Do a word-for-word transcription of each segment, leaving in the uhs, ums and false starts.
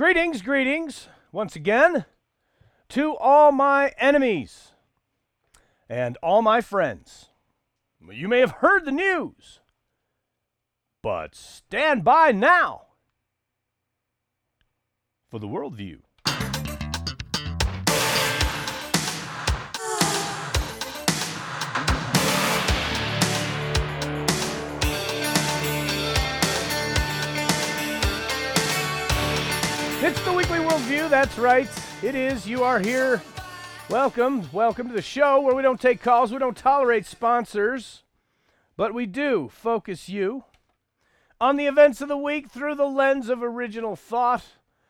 Greetings, greetings, once again, to all my enemies and all my friends. You may have heard the news, but stand by now for the worldview. It's the Weekly Worldview, that's right. It is. You are here. Welcome. Welcome to the show where we don't take calls, we don't tolerate sponsors, but we do focus you on the events of the week through the lens of original thought.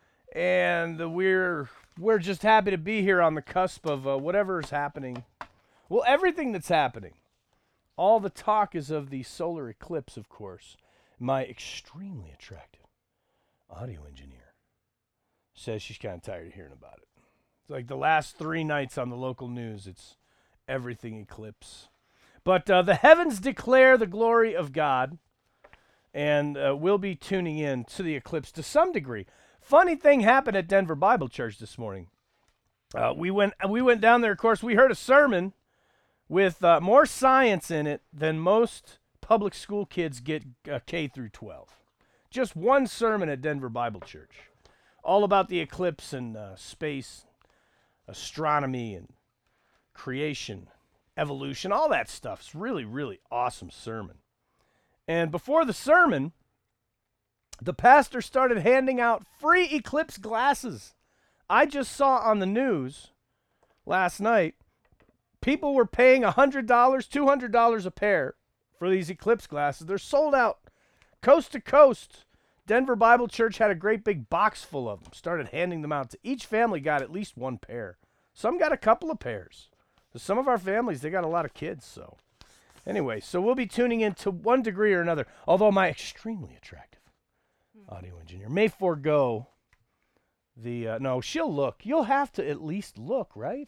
And we're we're just happy to be here on the cusp of uh, whatever is happening. Well, everything that's happening. All the talk is of the solar eclipse, of course. My extremely attractive audio engineer says she's kind of tired of hearing about it. It's like the last three nights on the local news, it's everything eclipse. But uh, the heavens declare the glory of God, and uh, we'll be tuning in to the eclipse to some degree. Funny thing happened at Denver Bible Church this morning. Uh, we went we went down there, of course, we heard a sermon with uh, more science in it than most public school kids get uh, K through twelve. Just one sermon at Denver Bible Church. All about the eclipse and uh, space, astronomy and creation, evolution, all that stuff. It's really, really awesome sermon. And before the sermon, the pastor started handing out free eclipse glasses. I just saw on the news last night, people were paying one hundred dollars, two hundred dollars a pair for these eclipse glasses. They're sold out coast to coast. Denver Bible Church had a great big box full of them, started handing them out to each family, got at least one pair. Some got a couple of pairs. Some of our families, they got a lot of kids, so. Anyway, so we'll be tuning in to one degree or another, although my extremely attractive audio engineer may forego the, uh, no, she'll look. You'll have to at least look, right?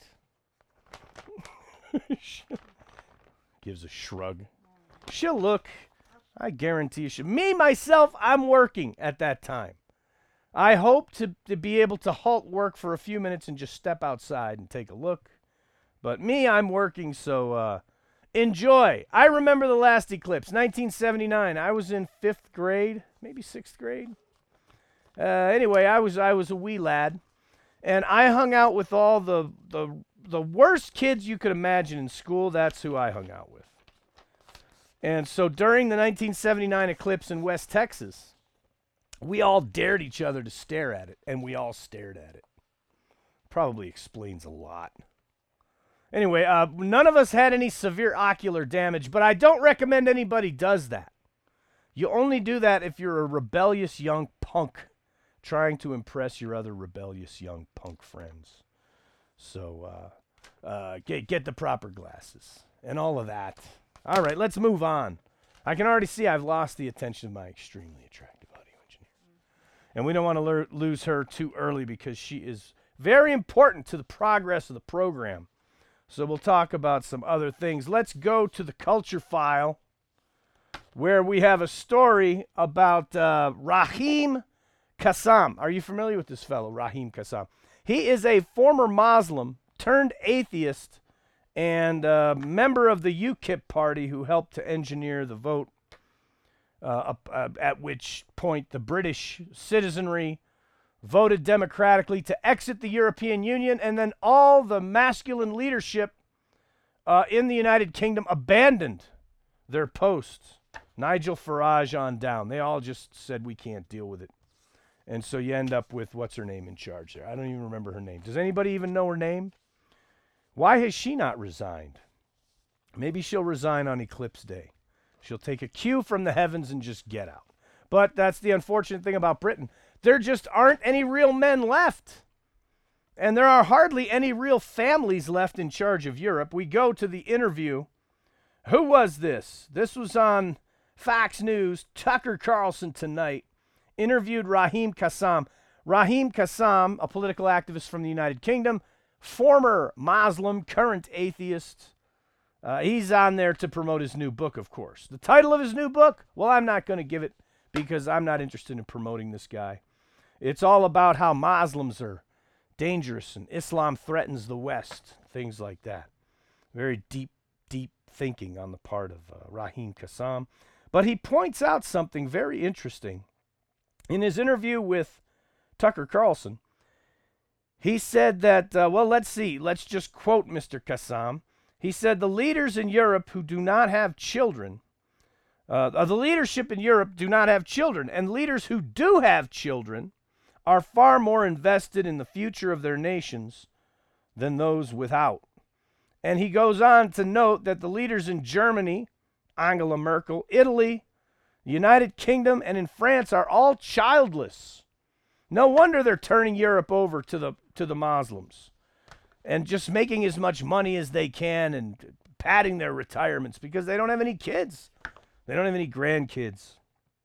Gives a shrug. She'll look. I guarantee you should. Me, myself, I'm working at that time. I hope to, to be able to halt work for a few minutes and just step outside and take a look. But me, I'm working, so uh, enjoy. I remember the last eclipse, nineteen seventy-nine. I was in fifth grade, maybe sixth grade. Uh, anyway, I was I was a wee lad, and I hung out with all the, the, the worst kids you could imagine in school. That's who I hung out with. And so during the nineteen seventy-nine eclipse in West Texas, we all dared each other to stare at it, and we all stared at it. Probably explains a lot. Anyway, uh, none of us had any severe ocular damage, but I don't recommend anybody does that. You only do that if you're a rebellious young punk trying to impress your other rebellious young punk friends. So uh, uh, get, get the proper glasses and all of that. All right, let's move on. I can already see I've lost the attention of my extremely attractive audio engineer. And we don't want to le- lose her too early because she is very important to the progress of the program. So we'll talk about some other things. Let's go to the culture file where we have a story about uh, Raheem Kassam. Are you familiar with this fellow, Raheem Kassam? He is a former Muslim turned atheist and a member of the UKIP party who helped to engineer the vote, uh, uh, at which point the British citizenry voted democratically to exit the European Union, and then all the masculine leadership uh, in the United Kingdom abandoned their posts. Nigel Farage on down. They all just said, we can't deal with it. And so you end up with, what's her name in charge there? I don't even remember her name. Does anybody even know her name? Why has she not resigned? Maybe she'll resign on Eclipse Day. She'll take a cue from the heavens and just get out. But that's the unfortunate thing about Britain. There just aren't any real men left. And there are hardly any real families left in charge of Europe. We go to the interview. Who was this? This was on Fox News. Tucker Carlson tonight interviewed Raheem Kassam. Raheem Kassam, a political activist from the United Kingdom, former Muslim, current atheist. Uh, he's on there to promote his new book, of course. The title of his new book? Well, I'm not going to give it because I'm not interested in promoting this guy. It's all about how Muslims are dangerous and Islam threatens the West, things like that. Very deep, deep thinking on the part of uh, Raheem Kassam. But he points out something very interesting. In his interview with Tucker Carlson, he said that, uh, well, let's see, let's just quote Mister Kassam. He said, the leaders in Europe who do not have children, uh, the leadership in Europe do not have children, and leaders who do have children are far more invested in the future of their nations than those without. And he goes on to note that the leaders in Germany, Angela Merkel, Italy, the United Kingdom, and in France are all childless. No wonder they're turning Europe over to the to the Muslims and just making as much money as they can and padding their retirements because they don't have any kids. They don't have any grandkids.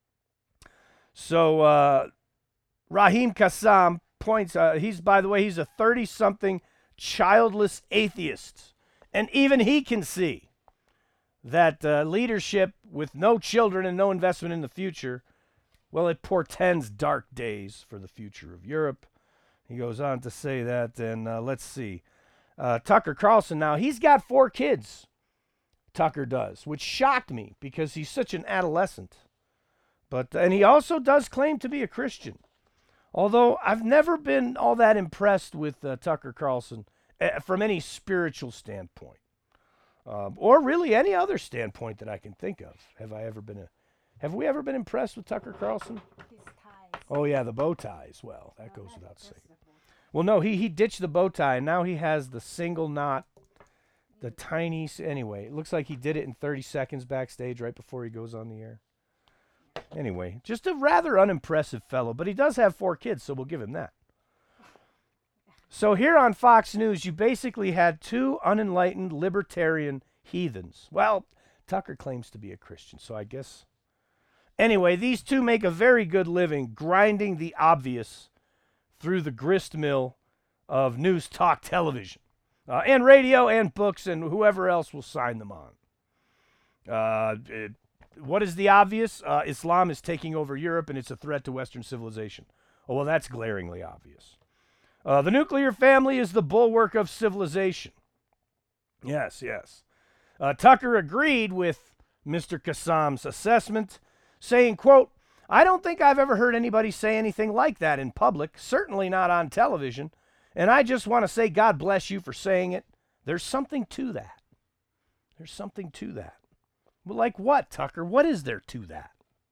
So uh, Raheem Kassam points out, uh, he's, by the way, he's a thirty-something childless atheist. And even he can see that uh, leadership with no children and no investment in the future, well, it portends dark days for the future of Europe. He goes on to say that, and uh, let's see. Uh, Tucker Carlson now, he's got four kids, Tucker does, which shocked me because he's such an adolescent. But and he also does claim to be a Christian. Although I've never been all that impressed with uh, Tucker Carlson uh, from any spiritual standpoint. Um, or really any other standpoint that I can think of. Have I ever been a Have we ever been impressed with Tucker Carlson? His ties. Oh, yeah, the bow ties. Well, that goes without saying. Well, no, he, he ditched the bow tie, and now he has the single knot, the tiny... s- Anyway, it looks like he did it in thirty seconds backstage right before he goes on the air. Anyway, just a rather unimpressive fellow, but he does have four kids, so we'll give him that. So here on Fox News, you basically had two unenlightened libertarian heathens. Well, Tucker claims to be a Christian, so I guess... Anyway, these two make a very good living grinding the obvious through the grist mill of news talk television, uh, and radio and books and whoever else will sign them on. Uh, it, what is the obvious? Uh, Islam is taking over Europe and it's a threat to Western civilization. Oh, well, that's glaringly obvious. Uh, the nuclear family is the bulwark of civilization. Yes, yes. Uh, Tucker agreed with Mister Kassam's assessment, saying, quote, I don't think I've ever heard anybody say anything like that in public, certainly not on television, and I just want to say God bless you for saying it. There's something to that. There's something to that. Well, like what, Tucker? What is there to that?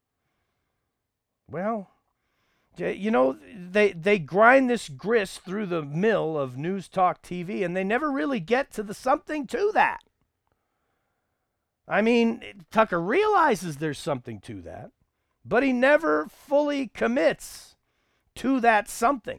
Well, you know, they, they grind this grist through the mill of news talk T V, and they never really get to the something to that. I mean, Tucker realizes there's something to that, but he never fully commits to that something.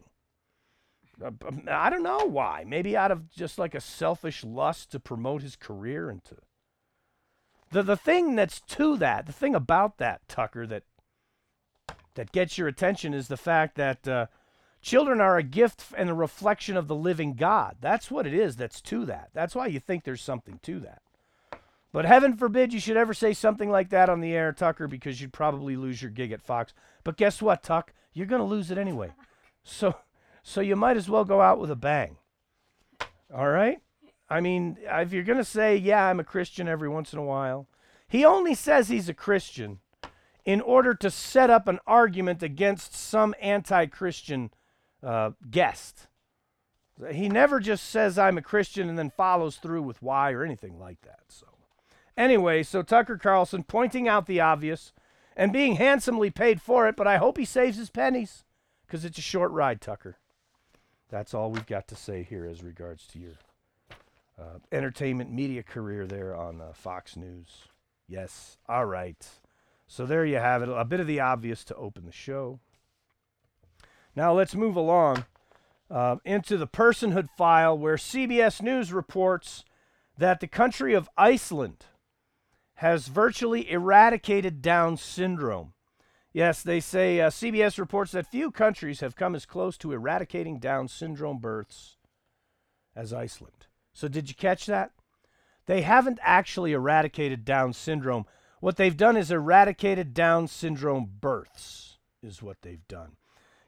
I don't know why. Maybe out of just like a selfish lust to promote his career and to... The, the thing that's to that, the thing about that, Tucker, that that gets your attention is the fact that uh, children are a gift and a reflection of the living God. That's what it is that's to that. That's why you think there's something to that. But heaven forbid you should ever say something like that on the air, Tucker, because you'd probably lose your gig at Fox. But guess what, Tuck? You're going to lose it anyway. So so you might as well go out with a bang. All right? I mean, if you're going to say, yeah, I'm a Christian every once in a while, he only says he's a Christian in order to set up an argument against some anti-Christian uh, guest. He never just says I'm a Christian and then follows through with why or anything like that. So. Anyway, so Tucker Carlson pointing out the obvious and being handsomely paid for it, but I hope he saves his pennies because it's a short ride, Tucker. That's all we've got to say here as regards to your uh, entertainment media career there on uh, Fox News. Yes, all right. So there you have it, a bit of the obvious to open the show. Now let's move along uh, into the personhood file where C B S News reports that the country of Iceland has virtually eradicated Down syndrome. Yes, they say uh, C B S reports that few countries have come as close to eradicating Down syndrome births as Iceland. So did you catch that? They haven't actually eradicated Down syndrome. What they've done is eradicated Down syndrome births is what they've done.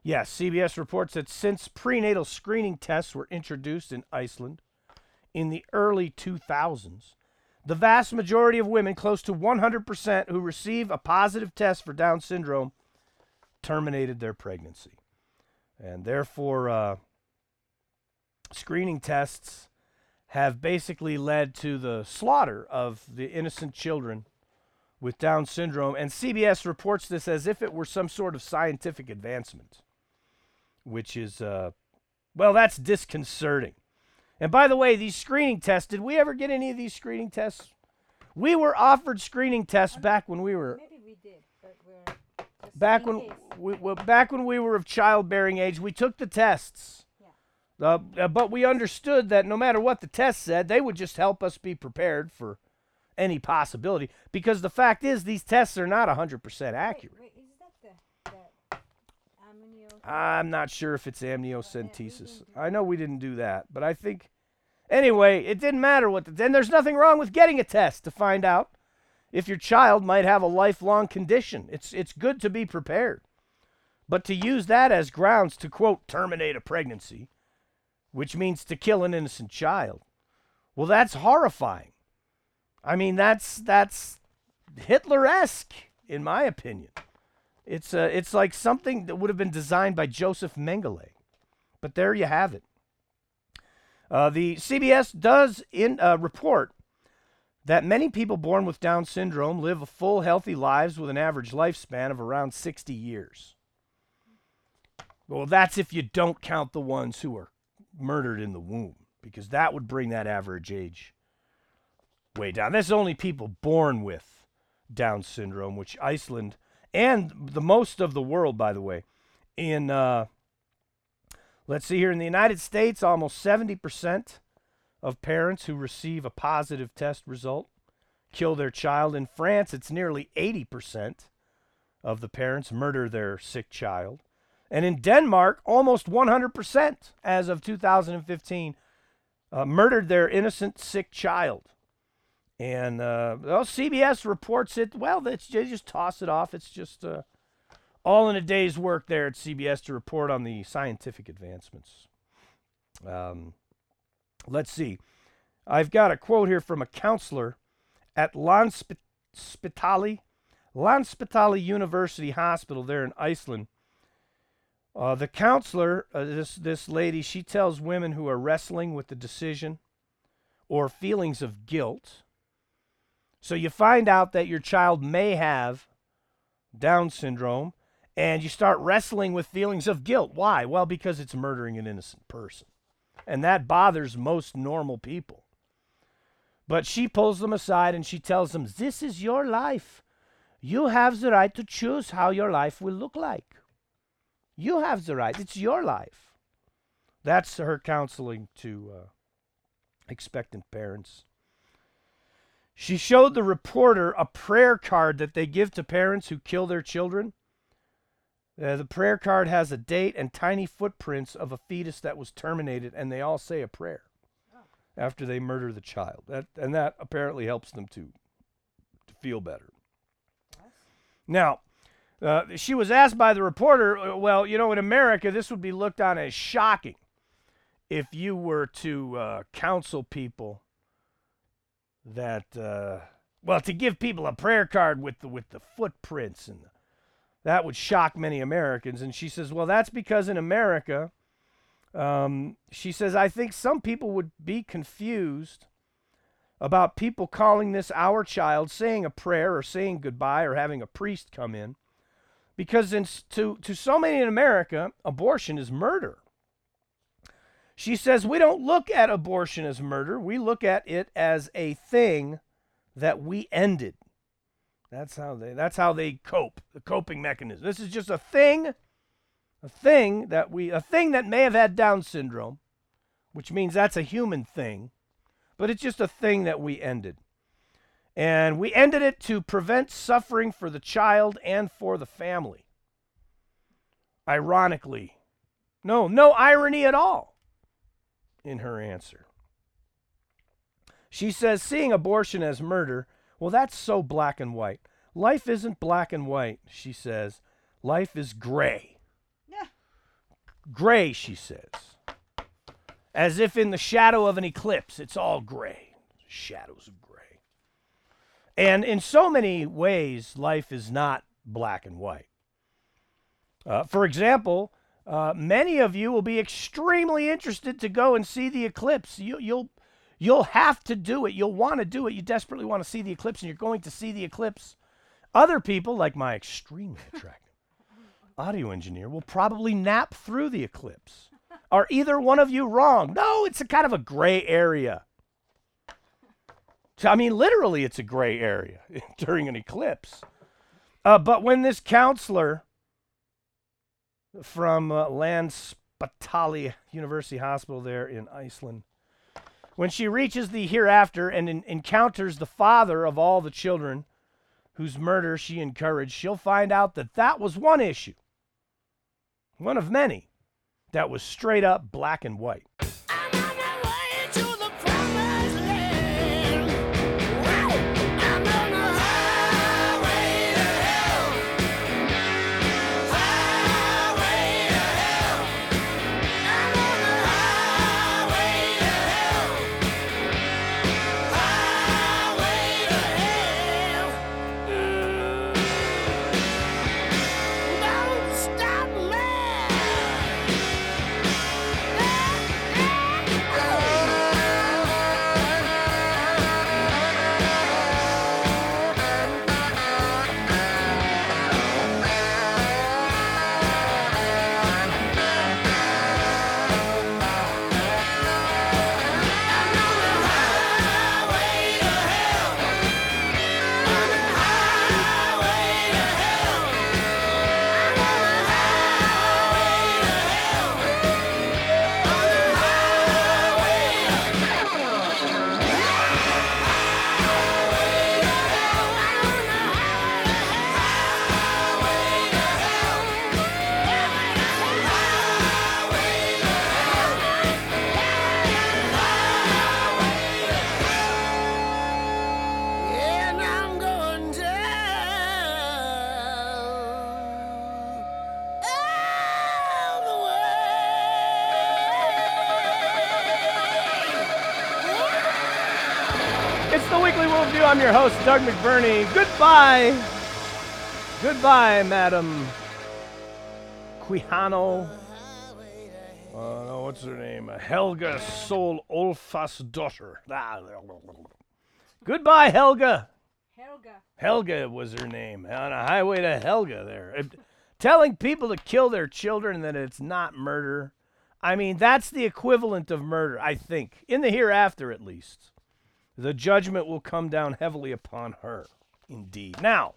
Yes, C B S reports that since prenatal screening tests were introduced in Iceland in the early two thousands, the vast majority of women, close to one hundred percent, who receive a positive test for Down syndrome terminated their pregnancy. And therefore, uh, screening tests have basically led to the slaughter of the innocent children with Down syndrome. And C B S reports this as if it were some sort of scientific advancement, which is, uh, well, that's disconcerting. And by the way, these screening tests, did we ever get any of these screening tests? We were offered screening tests back when we were... Maybe we did, but we're just Back in when case. we well, back when we were of childbearing age, we took the tests. Yeah. Uh, uh, but we understood that no matter what the test said, they would just help us be prepared for any possibility. Because the fact is, these tests are not one hundred percent accurate. Wait, wait, is that the, the amnio? I'm not sure if it's Uh, amniocentesis. didn't do I know we didn't do that, but I think anyway, it didn't matter what the then there's nothing wrong with getting a test to find out if your child might have a lifelong condition. It's it's good to be prepared. But to use that as grounds to quote terminate a pregnancy, which means to kill an innocent child. Well, that's horrifying. I mean, that's that's Hitler-esque in my opinion. It's uh, it's like something that would have been designed by Joseph Mengele. But there you have it. Uh, the C B S does in uh, report that many people born with Down syndrome live a full, healthy lives with an average lifespan of around sixty years. Well, that's if you don't count the ones who are murdered in the womb, because that would bring that average age way down. That's only people born with Down syndrome, which Iceland and the most of the world, by the way, in, uh, let's see here, in the United States, almost seventy percent of parents who receive a positive test result kill their child. In France, it's nearly eighty percent of the parents murder their sick child. And in Denmark, almost one hundred percent, as of two thousand fifteen, uh, murdered their innocent sick child. And uh, well, C B S reports it. Well, it's, they just toss it off. It's just uh, all in a day's work there at C B S to report on the scientific advancements. Um, let's see. I've got a quote here from a counselor at Landspitali, Landspitali University Hospital there in Iceland. Uh, the counselor, uh, this this lady, she tells women who are wrestling with the decision or feelings of guilt. So you find out that your child may have Down syndrome, and you start wrestling with feelings of guilt. Why? Well, because it's murdering an innocent person. And that bothers most normal people. But she pulls them aside and she tells them, this is your life. You have the right to choose how your life will look like. You have the right. It's your life. That's her counseling to uh, expectant parents. She showed the reporter a prayer card that they give to parents who kill their children. Uh, the prayer card has a date and tiny footprints of a fetus that was terminated, and they all say a prayer oh. after they murder the child. That and that apparently helps them to, to feel better. Yes. Now, uh, she was asked by the reporter, well, you know, in America, this would be looked on as shocking if you were to uh, counsel people that, uh, well, to give people a prayer card with the with the footprints, and the, that would shock many Americans. And she says, well, that's because in America, um, she says, I think some people would be confused about people calling this our child, saying a prayer or saying goodbye or having a priest come in, because in, to, to so many in America, abortion is murder. She says, we don't look at abortion as murder. We look at it as a thing that we ended. That's how they that's how they cope, the coping mechanism. This is just a thing, a thing that we a thing that may have had Down syndrome, which means that's a human thing, but it's just a thing that we ended. And we ended it to prevent suffering for the child and for the family. Ironically. No, no irony at all in her answer. She says, seeing abortion as murder, well, that's so black and white. Life isn't black and white, she says. Life is gray. Yeah. Gray, she says. As if in the shadow of an eclipse, it's all gray. Shadows of gray. And in so many ways, life is not black and white. Uh, for example, uh, many of you will be extremely interested to go and see the eclipse. You, you'll, you'll have to do it. You'll want to do it. You desperately want to see the eclipse, and you're going to see the eclipse. Other people, like my extremely attractive audio engineer, will probably nap through the eclipse. Are either one of you wrong? No, it's a kind of a gray area. So, I mean, literally, it's a gray area during an eclipse. Uh, but when this counselor from uh, Landspitali University Hospital there in Iceland, when she reaches the hereafter and in- encounters the father of all the children whose murder she encouraged, she'll find out that that was one issue, one of many, that was straight up black and white. I'm on my way to the promised land. Woo! I'm on the highway to hell. Highway to hell. I'm on the highway to hell. Highway to hell. Mm. Don't stop me. And I'm going down all the way. It's the Weekly Worldview. I'm your host, Doug McBurney. Goodbye. Goodbye, Madam Quijano. Uh, no, what's her name? Helga Sol Olfas daughter. Goodbye, Helga. Helga. Helga was her name. On a highway to Helga there. Uh, Telling people to kill their children and that it's not murder. I mean, that's the equivalent of murder, I think. In the hereafter, at least. The judgment will come down heavily upon her. Indeed. Now,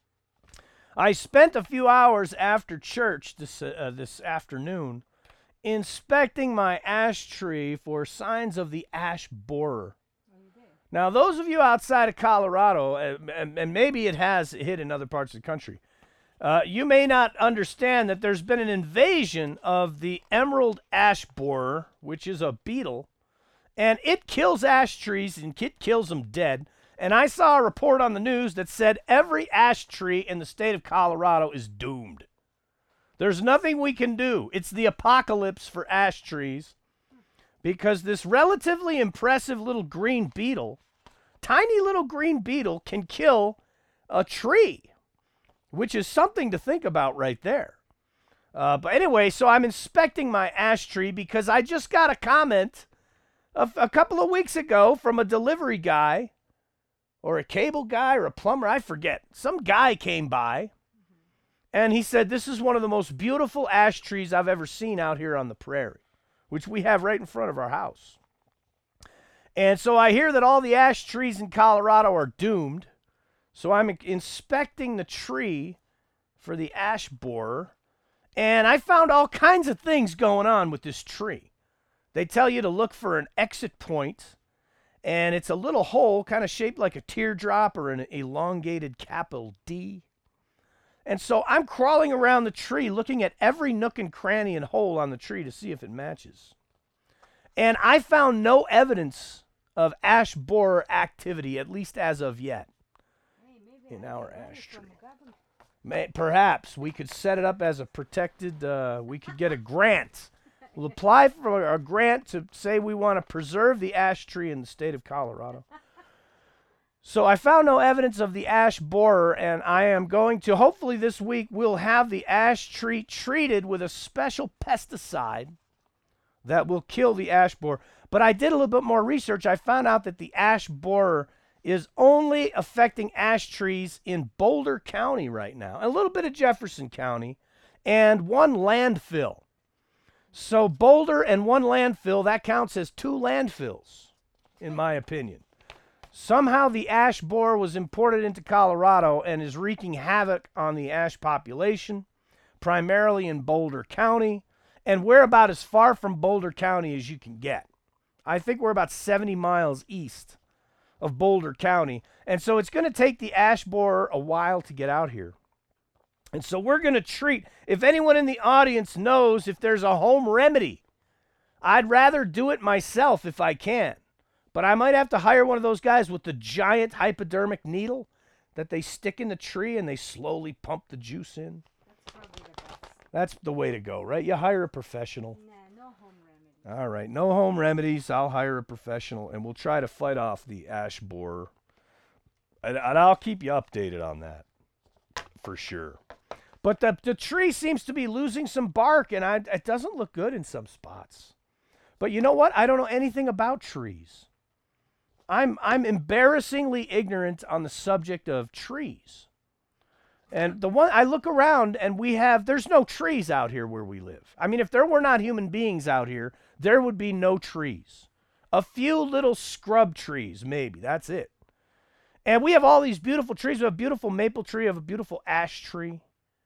I spent a few hours after church this, uh, this afternoon inspecting my ash tree for signs of the ash borer. Now, those of you outside of Colorado, uh, and, and maybe it has hit in other parts of the country, uh, you may not understand that there's been an invasion of the emerald ash borer, which is a beetle, and it kills ash trees and it kills them dead. And I saw a report on the news that said every ash tree in the state of Colorado is doomed. There's nothing we can do. It's the apocalypse for ash trees because this relatively impressive little green beetle, tiny little green beetle, can kill a tree, which is something to think about right there. Uh, but anyway, so I'm inspecting my ash tree because I just got a comment a, a couple of weeks ago from a delivery guy or a cable guy or a plumber, I forget. Some guy came by and he said, this is one of the most beautiful ash trees I've ever seen out here on the prairie, which we have right in front of our house. And so I hear that all the ash trees in Colorado are doomed. So I'm inspecting the tree for the ash borer, and I found all kinds of things going on with this tree. They tell you to look for an exit point, and it's a little hole kind of shaped like a teardrop or an elongated capital D. And so I'm crawling around the tree looking at every nook and cranny and hole on the tree to see if it matches. And I found no evidence of ash borer activity, at least as of yet, Hey, maybe in I our got money ash from tree. the government. May, perhaps we could set it up as a protected, uh, we could get a grant. We'll apply for a grant to say we want to preserve the ash tree in the state of Colorado. So I found no evidence of the ash borer, and I am going to, hopefully this week, we'll have the ash tree treated with a special pesticide that will kill the ash borer. But I did a little bit more research. I found out that the ash borer is only affecting ash trees in Boulder County right now, a little bit of Jefferson County, and one landfill. So Boulder and one landfill, that counts as two landfills, in my opinion. Somehow the ash borer was imported into Colorado and is wreaking havoc on the ash population, primarily in Boulder County, and we're about as far from Boulder County as you can get. I think we're about seventy miles east of Boulder County, and so it's going to take the ash borer a while to get out here. And so we're going to treat, if anyone in the audience knows if there's a home remedy, I'd rather do it myself if I can. But I might have to hire one of those guys with the giant hypodermic needle that they stick in the tree and they slowly pump the juice in. That's probably the best. That's the way to go, right? You hire a professional. Nah, no home remedy. All right, no home remedies. I'll hire a professional, and we'll try to fight off the ash borer. And, and I'll keep you updated on that, for sure. But the, the tree seems to be losing some bark, and I, it doesn't look good in some spots. But you know what? I don't know anything about trees. I'm I'm embarrassingly ignorant on the subject of trees. And the one I look around and we have, there's no trees out here where we live. I mean, if there were not human beings out here, there would be no trees. A few little scrub trees, maybe. That's it. And we have all these beautiful trees. We have a beautiful maple tree, we have a beautiful ash tree.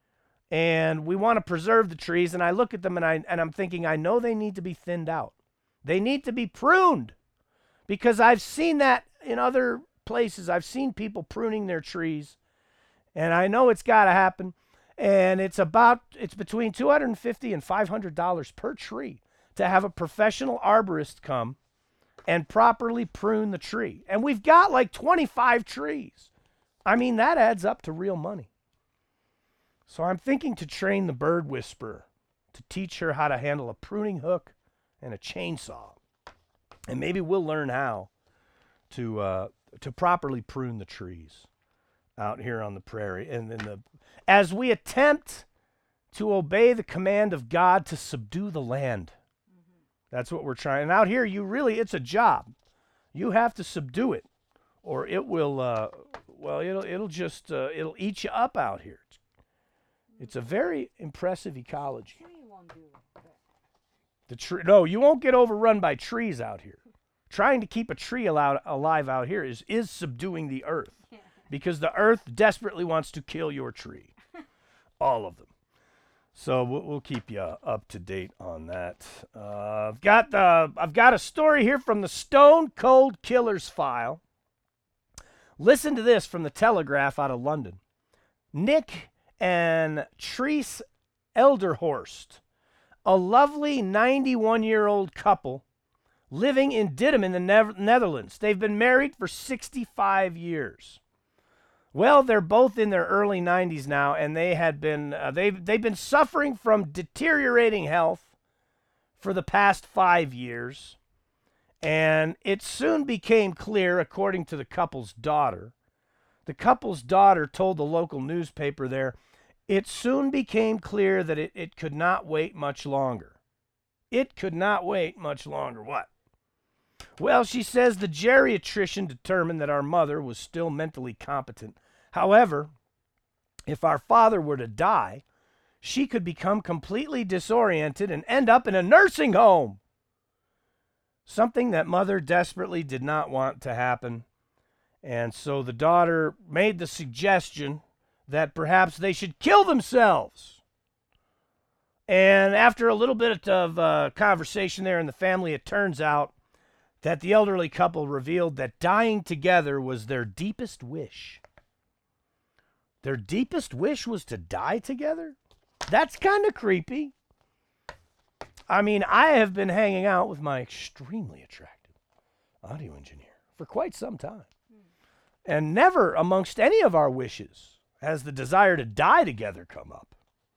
And we want to preserve the trees. And I look at them and, I, and I'm thinking, I know they need to be thinned out. They need to be pruned. Because I've seen that in other places. I've seen people pruning their trees. And I know it's got to happen. And it's about, it's between two hundred fifty dollars and five hundred dollars per tree to have a professional arborist come and properly prune the tree. And we've got like twenty-five trees. I mean, that adds up to real money. So I'm thinking to train the bird whisperer to teach her how to handle a pruning hook and a chainsaw. And maybe we'll learn how to uh, to properly prune the trees out here on the prairie. And then the as we attempt to obey the command of God to subdue the land. Mm-hmm. That's what we're trying. And out here, you really, it's a job. You have to subdue it, or it will, uh, well, it'll it'll just, uh, it'll eat you up out here. It's a very impressive ecology. Tree won't do it. The tree, no, you won't get overrun by trees out here. Trying to keep a tree al- alive out here is, is subduing the earth. Because the earth desperately wants to kill your tree. All of them. So we'll, we'll keep you up to date on that. Uh, I've got the, I've got a story here from the Stone Cold Killers file. Listen to this from the Telegraph out of London. Nick and Treese Elderhorst, a lovely ninety-one-year-old couple living in Diddam in the ne- Netherlands. They've been married for sixty-five years. Well, they're both in their early nineties now, and they had been uh, they've they've been suffering from deteriorating health for the past five years, and it soon became clear, according to the couple's daughter. The couple's daughter told the local newspaper there, it soon became clear that it, it could not wait much longer. It could not wait much longer. What? Well, she says the geriatrician determined that our mother was still mentally competent. However, if our father were to die, she could become completely disoriented and end up in a nursing home. Something that mother desperately did not want to happen. And so the daughter made the suggestion that perhaps they should kill themselves. And after a little bit of uh, conversation there in the family, it turns out that the elderly couple revealed that dying together was their deepest wish. Their deepest wish was to die together? That's kind of creepy. I mean, I have been hanging out with my extremely attractive audio engineer for quite some time. And never amongst any of our wishes has the desire to die together come up?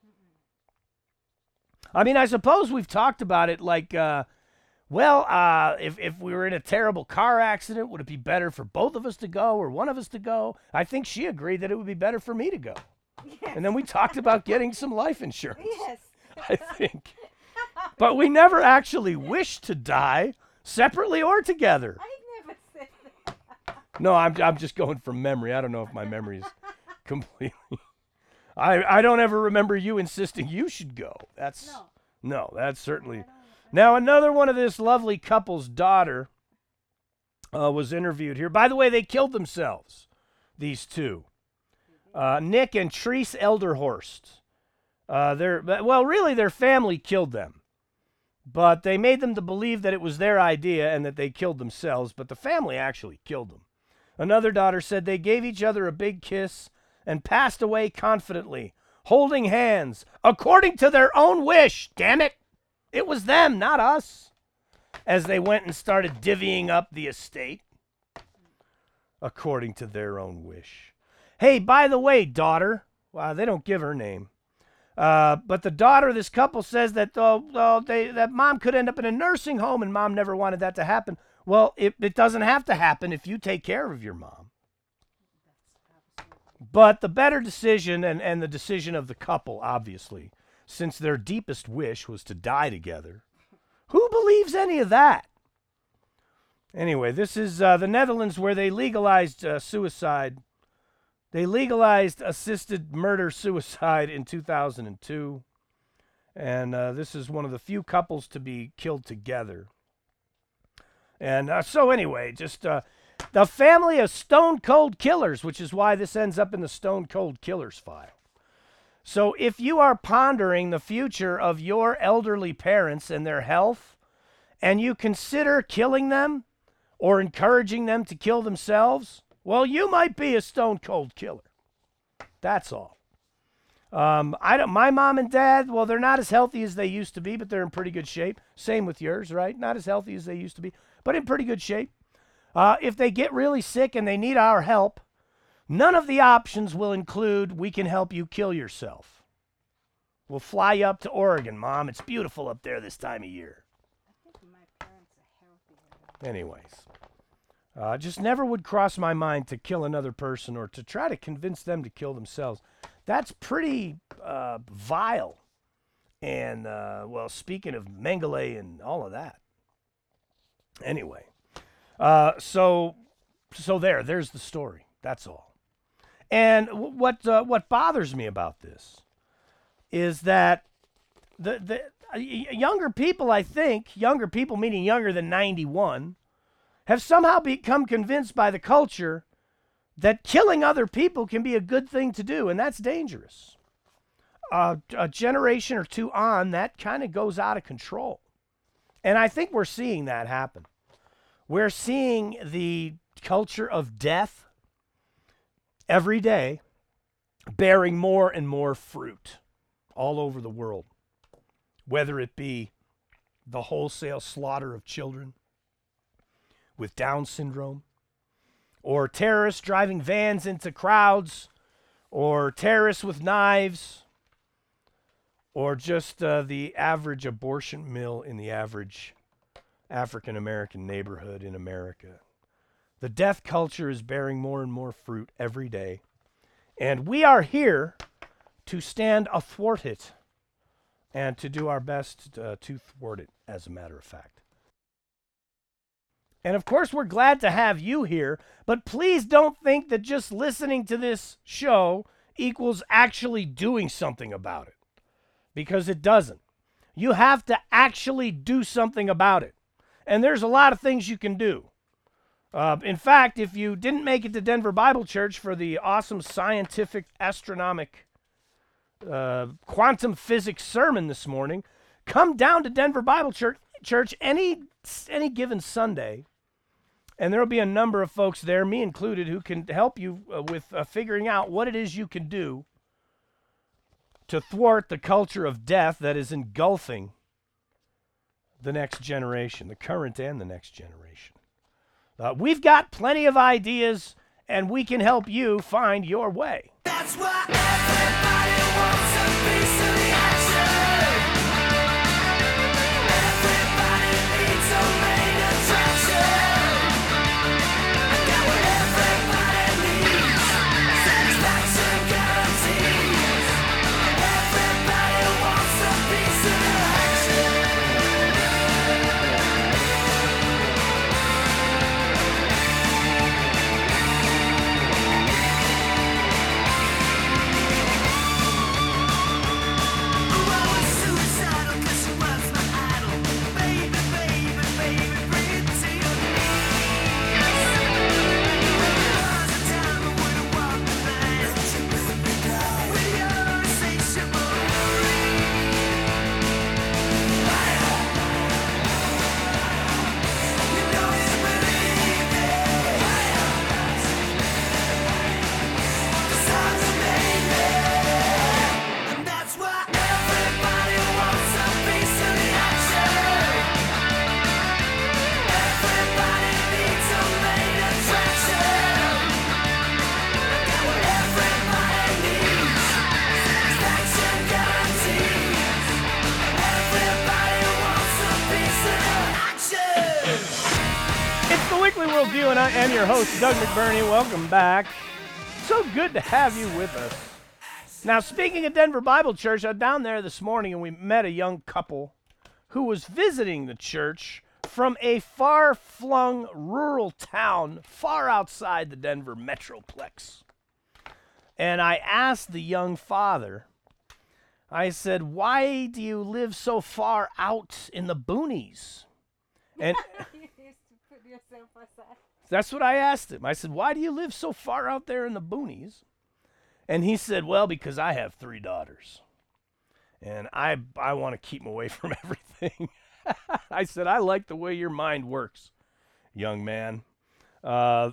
I mean, I suppose we've talked about it like, uh, well, uh, if, if we were in a terrible car accident, would it be better for both of us to go or one of us to go? I think she agreed that it would be better for me to go. Yes. And then we talked about getting some life insurance, Yes. I think. But we never actually wished to die separately or together. I never said that. No, I'm I'm just going from memory. I don't know if my memory is completely. I I don't ever remember you insisting you should go. That's No. no, that's certainly. I don't- Now another one of this lovely couple's daughter uh, was interviewed here. By the way, they killed themselves. These two, uh, Nick and Treese Elderhorst. Uh, their well, really, their family killed them. But they made them to believe that it was their idea and that they killed themselves, but the family actually killed them. Another daughter said they gave each other a big kiss and passed away confidently, holding hands, according to their own wish. Damn it! It was them, not us. As they went and started divvying up the estate, according to their own wish. Hey, by the way, daughter, wow, they don't give her name. Uh, but the daughter of this couple says that oh, oh, they, that mom could end up in a nursing home, and mom never wanted that to happen. Well, it, it doesn't have to happen if you take care of your mom. But the better decision, and, and the decision of the couple, obviously, since their deepest wish was to die together. Who believes any of that? Anyway, this is uh, the Netherlands, where they legalized uh, suicide. They legalized assisted murder-suicide in two thousand two, and uh, this is one of the few couples to be killed together. And uh, so anyway, just uh, the family of Stone Cold Killers, which is why this ends up in the Stone Cold Killers file. So if you are pondering the future of your elderly parents and their health, and you consider killing them or encouraging them to kill themselves, well, you might be a stone cold killer. That's all. Um, I don't. My mom and dad, well, they're not as healthy as they used to be, but they're in pretty good shape. Same with yours, right? Not as healthy as they used to be, but in pretty good shape. Uh, if they get really sick and they need our help, none of the options will include, we can help you kill yourself. We'll fly you up to Oregon, Mom. It's beautiful up there this time of year. I think my parents are healthier. Anyways. Uh, just never would cross my mind to kill another person or to try to convince them to kill themselves. That's pretty uh, vile. And, uh, well, speaking of Mengele and all of that. Anyway, uh, so so there, there's the story. That's all. And w- what uh, what bothers me about this is that the the uh, y- younger people, I think, younger people meaning younger than ninety-one, have somehow become convinced by the culture that killing other people can be a good thing to do, and that's dangerous. Uh, a generation or two on, that kind of goes out of control. And I think we're seeing that happen. We're seeing the culture of death every day bearing more and more fruit all over the world, whether it be the wholesale slaughter of children with Down syndrome, or terrorists driving vans into crowds, or terrorists with knives, or just uh, the average abortion mill in the average African-American neighborhood in America. The death culture is bearing more and more fruit every day, and we are here to stand athwart it and to do our best uh, to thwart it, as a matter of fact. And of course, we're glad to have you here, but please don't think that just listening to this show equals actually doing something about it, because it doesn't. You have to actually do something about it. And there's a lot of things you can do. Uh, in fact, if you didn't make it to Denver Bible Church for the awesome scientific, astronomic, uh, quantum physics sermon this morning, come down to Denver Bible Church, Church any any given Sunday. And there will be a number of folks there, me included, who can help you uh, with uh, figuring out what it is you can do to thwart the culture of death that is engulfing the next generation, the current and the next generation. Uh, we've got plenty of ideas and we can help you find your way. That's why everybody wants a piece of the action. Everybody needs a main attraction. I got what everybody needs. Satisfaction guarantees. Everybody wants a piece of the action. It's the Weekly Worldview, and I am your host, Doug McBurney. Welcome back. So good to have you with us. Now, speaking of Denver Bible Church, I was down there this morning, and we met a young couple who was visiting the church from a far-flung rural town far outside the Denver metroplex. And I asked the young father, I said, why do you live so far out in the boonies? And You used to put yourself aside. that's what I asked him. I said, why do you live so far out there in the boonies? And he said, well, because I have three daughters. And I I want to keep them away from everything. I said, I like the way your mind works, young man. Uh,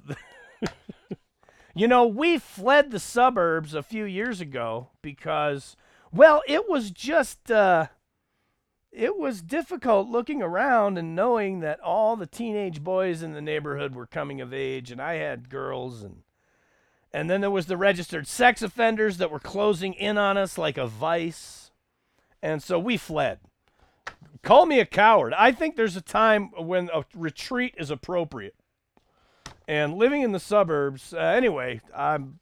you know, we fled the suburbs a few years ago because, well, it was just... Uh, It was difficult looking around and knowing that all the teenage boys in the neighborhood were coming of age, and I had girls, and and then there was the registered sex offenders that were closing in on us like a vice, and so we fled. Call me a coward. I think there's a time when a retreat is appropriate, and living in the suburbs, uh, anyway, I'm,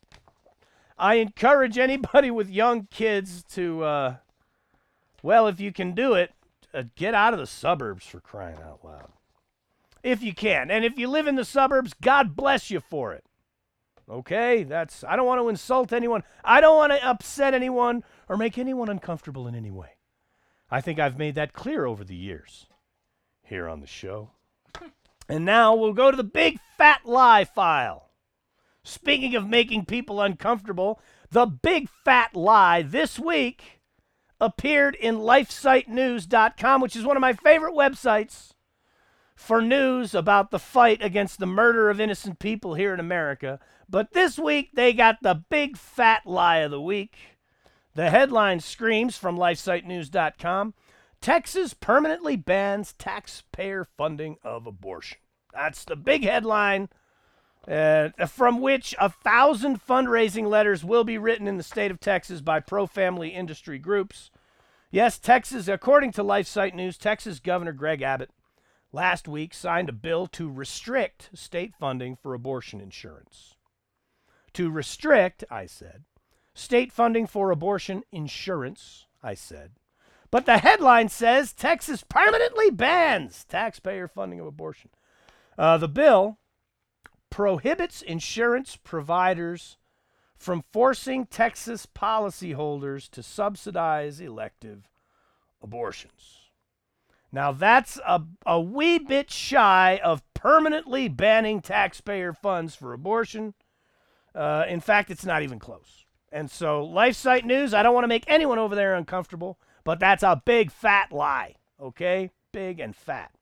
I encourage anybody with young kids to, uh, well, if you can do it, Uh, get out of the suburbs, for crying out loud. If you can. And if you live in the suburbs, God bless you for it. Okay? That's I don't want to insult anyone. I don't want to upset anyone or make anyone uncomfortable in any way. I think I've made that clear over the years here on the show. And now we'll go to the big fat lie file. Speaking of making people uncomfortable, the big fat lie this week appeared in lifesite news dot com, which is one of my favorite websites for news about the fight against the murder of innocent people here in America. But this week, they got the big fat lie of the week. The headline screams from lifesite news dot com, Texas permanently bans taxpayer funding of abortion. That's the big headline, uh, from which a thousand fundraising letters will be written in the state of Texas by pro-family industry groups. Yes, Texas, according to LifeSite News, Texas Governor Greg Abbott last week signed a bill to restrict state funding for abortion insurance. To restrict, I said, state funding for abortion insurance, I said. But the headline says Texas permanently bans taxpayer funding of abortion. Uh, the bill prohibits insurance providers from forcing Texas policyholders to subsidize elective abortions. Now, that's a, a wee bit shy of permanently banning taxpayer funds for abortion. Uh, in fact, it's not even close. And so, LifeSite News, I don't want to make anyone over there uncomfortable, but that's a big fat lie, okay? Big and fat.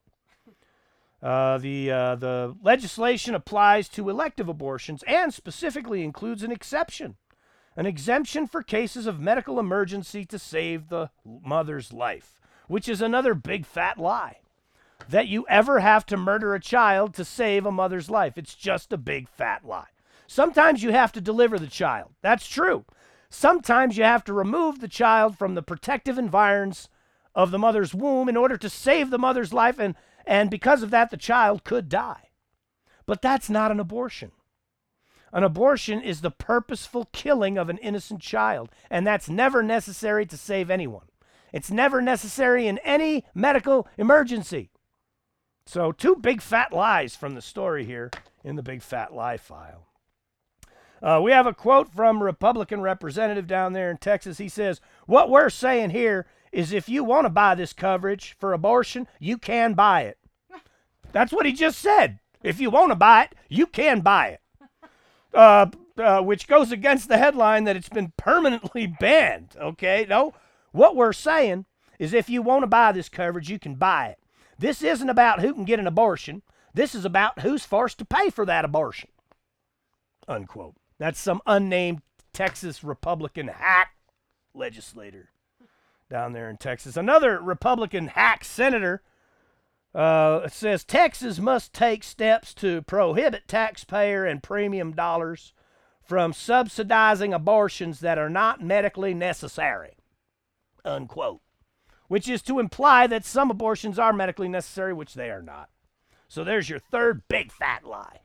Uh, the uh, the legislation applies to elective abortions and specifically includes an exception, an exemption for cases of medical emergency to save the mother's life, which is another big fat lie. That you ever have to murder a child to save a mother's life. It's just a big fat lie. Sometimes you have to deliver the child. That's true. Sometimes you have to remove the child from the protective environs of the mother's womb in order to save the mother's life, and, and because of that, the child could die. But that's not an abortion. An abortion is the purposeful killing of an innocent child, and that's never necessary to save anyone. It's never necessary in any medical emergency. So, two big fat lies from the story here in the big fat lie file. Uh, we have a quote from a Republican representative down there in Texas. He says, "What we're saying here is if you want to buy this coverage for abortion, you can buy it." That's what he just said. If you want to buy it, you can buy it. Uh, uh, which goes against the headline that it's been permanently banned, okay? No, what we're saying is if you want to buy this coverage, you can buy it. This isn't about who can get an abortion. This is about who's forced to pay for that abortion, unquote. That's some unnamed Texas Republican hack legislator down there in Texas. Another Republican hack senator uh, says Texas must take steps to prohibit taxpayer and premium dollars from subsidizing abortions that are not medically necessary, unquote. Which is to imply that some abortions are medically necessary, which they are not. So there's your third big fat lie.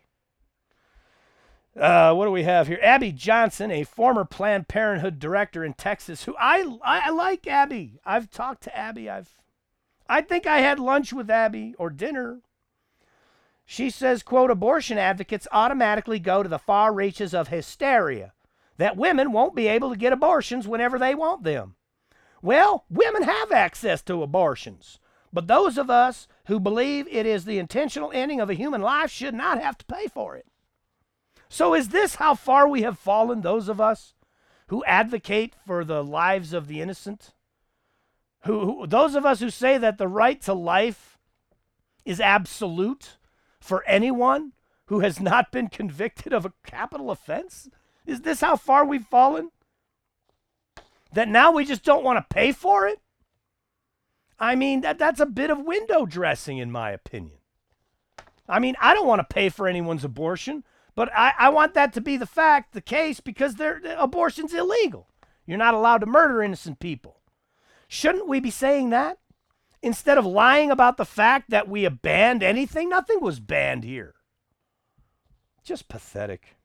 Uh, what do we have here? Abby Johnson, a former Planned Parenthood director in Texas, who I, I I like Abby. I've talked to Abby. I've I think I had lunch with Abby or dinner. She says, quote, abortion advocates automatically go to the far reaches of hysteria that women won't be able to get abortions whenever they want them. Well, women have access to abortions, but those of us who believe it is the intentional ending of a human life should not have to pay for it. So is this how far we have fallen, those of us who advocate for the lives of the innocent? Who, who those of us who say that the right to life is absolute for anyone who has not been convicted of a capital offense? Is this how far we've fallen? That now we just don't want to pay for it? I mean, that, that's a bit of window dressing, in my opinion. I mean, I don't want to pay for anyone's abortion, but I, I want that to be the fact, the case, because they're, abortion's illegal. You're not allowed to murder innocent people. Shouldn't we be saying that? Instead of lying about the fact that we have banned anything? Nothing was banned here. Just pathetic.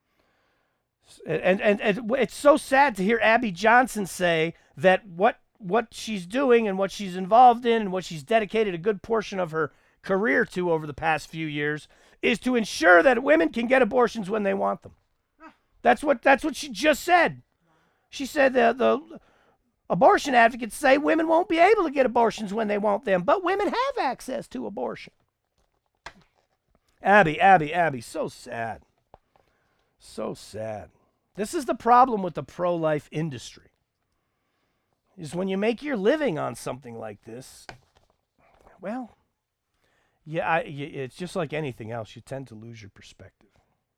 And, and, and it's so sad to hear Abby Johnson say that what what she's doing and what she's involved in and what she's dedicated a good portion of her career to over the past few years is to ensure that women can get abortions when they want them. That's what that's what she just said. She said the, the abortion advocates say women won't be able to get abortions when they want them, but women have access to abortion. Abby, Abby, Abby, so sad. So sad. This is the problem with the pro-life industry. Is when you make your living on something like this, well, yeah, I, it's just like anything else. You tend to lose your perspective.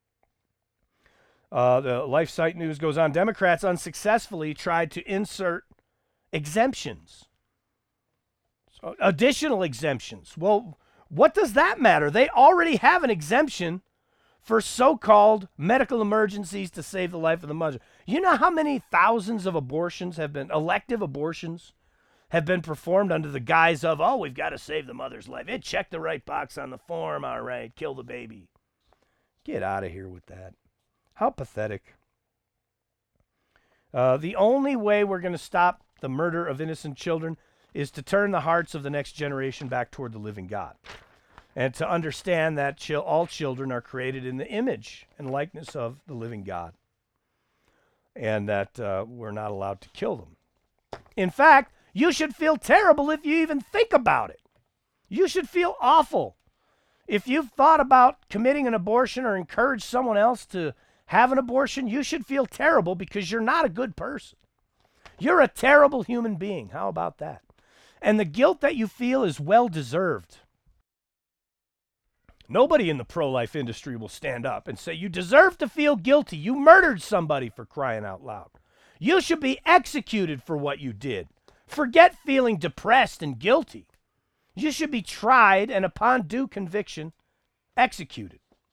Uh, the LifeSite News goes on. Democrats unsuccessfully tried to insert exemptions, so additional exemptions. Well, what does that matter? They already have an exemption for so-called medical emergencies to save the life of the mother. You know how many thousands of abortions have been, elective abortions, have been performed under the guise of, oh, we've got to save the mother's life. Hey, check the right box on the form. All right, kill the baby. Get out of here with that. How pathetic. Uh, the only way we're going to stop the murder of innocent children is to turn the hearts of the next generation back toward the living God. And to understand that ch- all children are created in the image and likeness of the living God. And that uh, we're not allowed to kill them. In fact, you should feel terrible if you even think about it. You should feel awful. If you've thought about committing an abortion or encourage someone else to have an abortion, you should feel terrible because you're not a good person. You're a terrible human being. How about that? And the guilt that you feel is well-deserved. Nobody in the pro-life industry will stand up and say, you deserve to feel guilty. You murdered somebody, for crying out loud. You should be executed for what you did. Forget feeling depressed and guilty. You should be tried and upon due conviction, executed.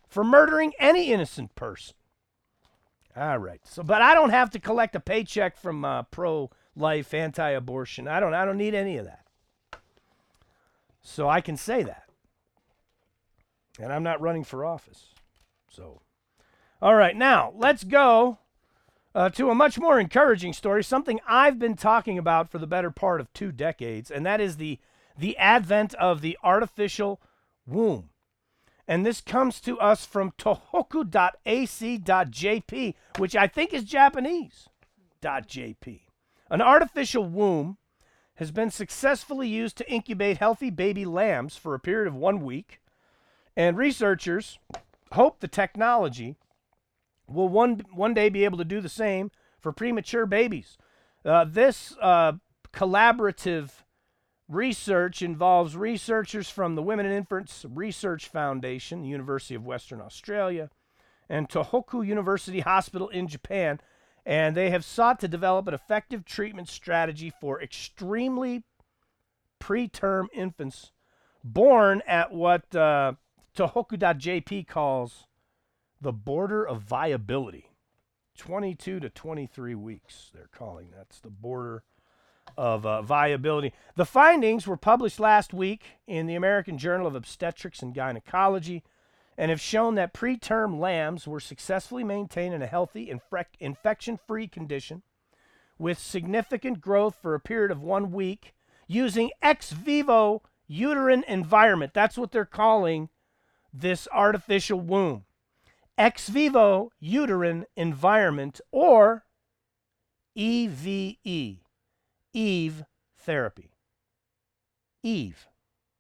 for murdering any innocent person. All right. So, but I don't have to collect a paycheck from uh, pro-life, anti-abortion. I don't. I don't need any of that. So I can say that. And I'm not running for office. So, all right. Now let's go uh, to a much more encouraging story. Something I've been talking about for the better part of two decades, and that is the the advent of the artificial womb. And this comes to us from tohoku dot a c dot j p, which I think is Japanese, .jp. An artificial womb has been successfully used to incubate healthy baby lambs for a period of one week. And researchers hope the technology will one, one day be able to do the same for premature babies. Uh, this uh, collaborative research involves researchers from the Women and Infants Research Foundation, the University of Western Australia, and Tohoku University Hospital in Japan, and they have sought to develop an effective treatment strategy for extremely preterm infants born at what uh, tohoku dot j p calls the border of viability. twenty-two to twenty-three weeks, they're calling that's the border of uh, viability. The findings were published last week in the American Journal of Obstetrics and Gynecology and have shown that preterm lambs were successfully maintained in a healthy, infec- infection-free condition with significant growth for a period of one week using ex vivo uterine environment. That's what they're calling this artificial womb. Ex vivo uterine environment, or E V E. Eve therapy. Eve.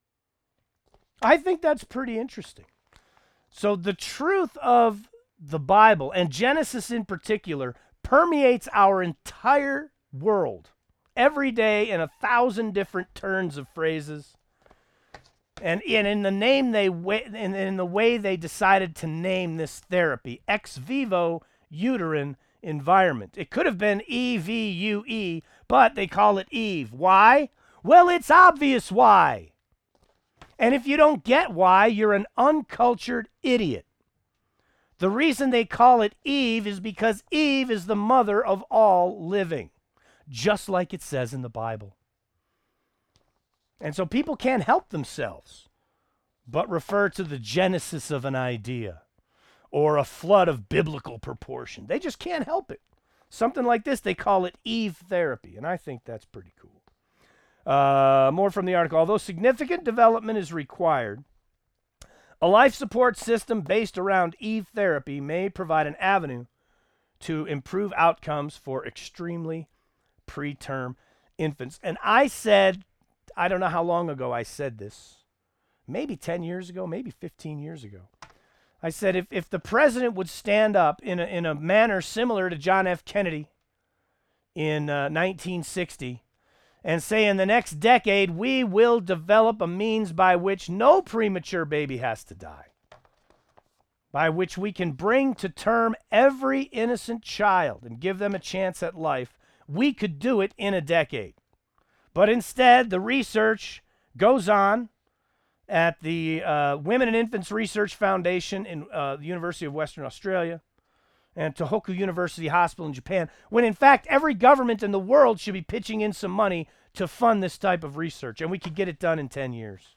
I think that's pretty interesting. So the truth of the Bible, and Genesis in particular, permeates our entire world every day in a thousand different turns of phrases. And in, in the name they in, in the way they decided to name this therapy, ex vivo uterine environment. It could have been E V U E, but they call it Eve. Why? Well, it's obvious why. And if you don't get why, you're an uncultured idiot. The reason they call it Eve is because Eve is the mother of all living, just like it says in the Bible. And so people can't help themselves but refer to the genesis of an idea or a flood of biblical proportion. They just can't help it. Something like this, they call it Eve therapy, and I think that's pretty cool. Uh, more from the article. Although significant development is required, a life support system based around Eve therapy may provide an avenue to improve outcomes for extremely preterm infants. And I said, I don't know how long ago I said this, maybe ten years ago, maybe fifteen years ago. I said if, if the president would stand up in a, in a manner similar to John F. Kennedy in uh, nineteen sixty and say in the next decade we will develop a means by which no premature baby has to die, by which we can bring to term every innocent child and give them a chance at life, we could do it in a decade. But instead, the research goes on at the uh, Women and Infants Research Foundation in uh, the University of Western Australia and Tohoku University Hospital in Japan, when in fact every government in the world should be pitching in some money to fund this type of research, and we could get it done in ten years.